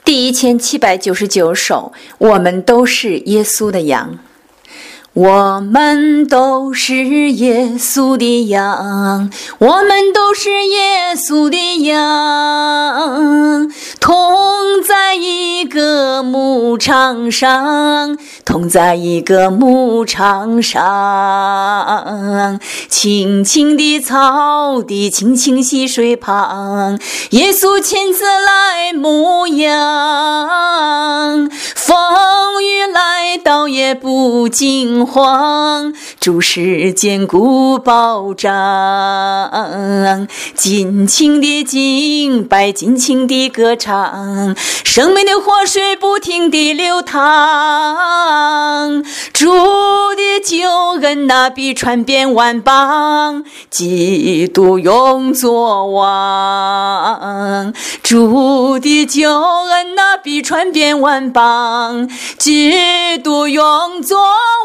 第1799首，我们都是耶稣的羊。我们都是耶稣的羊，我们都是耶稣的羊，同在一个牧场上，同在一个牧场上，青青的草地，青青溪水旁，耶稣亲自来牧羊，风雨来到也不惊慌，主是坚固保障，尽情的敬拜，尽情的歌唱，生命的活水不停地流淌，主的救恩那必传遍万邦，基督永作王，主的救恩那必传遍万邦，基督永作王。